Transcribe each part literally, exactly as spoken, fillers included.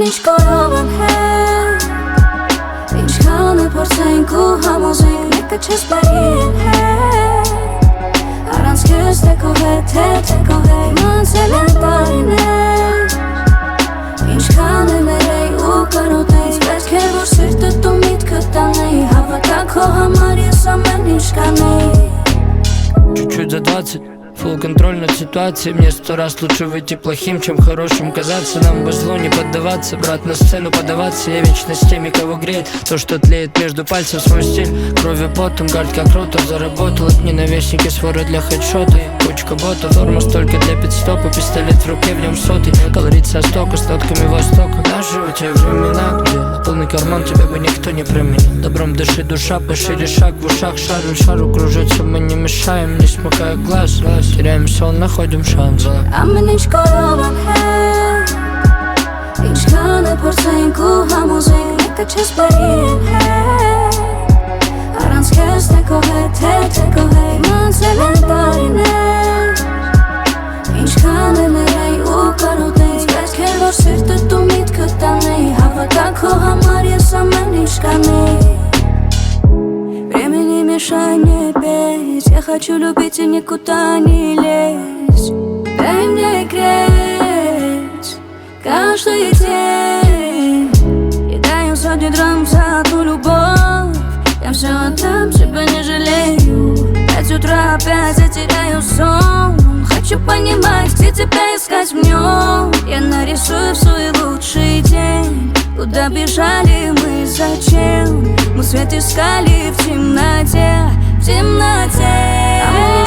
ինչ կարող եմ հետ Ինչքան է փորձենք ու համոզենք Մեկը չես բարի եմ հետ Առանց քեզ թե քո հետ, թե թե քո հետ Մանցել են տարիներ Ինչքան է ներեի ու կարոտեի Պետք է որ սիրտը դու միտքը տանեի Հավատա քո համար ես ամեն ինչ կանեի Чуть-чуть за двадцать, фулл контроль над ситуацией. Мне сто раз лучше выйти плохим, чем хорошим казаться. Нам бы злу не поддаваться, брат, на сцену подаваться. Я вечно с теми, кого греет то, что тлеет между пальцев. Свой стиль, кровью потом, гард как ротор. Заработал от ненавистники, своры для хедшота. Кучка ботов, форма столько для пидстопа. Пистолет в руке, в нем сотый. Колорит со стока, с нотками востока. На животе времена, где на полный карман тебя бы никто не променил. Добром дыши душа, пошире шаг в ушах. Шару шару кружится, мы не мешаем, не смыкая глаз. Теряем сон, находим шанс. Ամեն ինչ կարող եմ հետ Ինչքան է փորձենք ու համոզենք Մեկը չես բարի եմ հետ Առանց քեզ թե քո հետ, թե թե քո հետ Մանցել են տարիներ Ինչքան է ներեի ու կարոտեի Պետք է որ սիրտը դու միտքը տանեի Հավատա քո համար ես ամեն ինչ կանեի Времени мешай мне петь Я хочу любить и никуда не лезть Дай мне греть каждый день Я даю сотни драм за ту любовь Я все отдам, тебя не жалею Пять утра опять я теряю сон Хочу понимать, где тебя искать в нем Я нарисую в свой лучший день Куда бежали мы, зачем Мы свет искали в темноте В темноте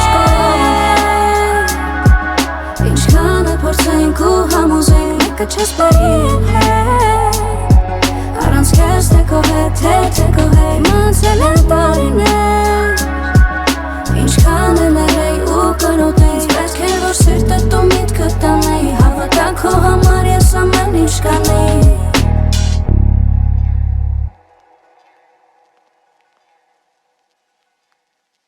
Ինչքան է փորձենք ու համոզենք Մեկը չես բարի եմ հետ Առանց քեզ թե քո հետ, թե թե քո հետ Մանցել են տարիներ Ինչքան է ներեի ու կարոտեի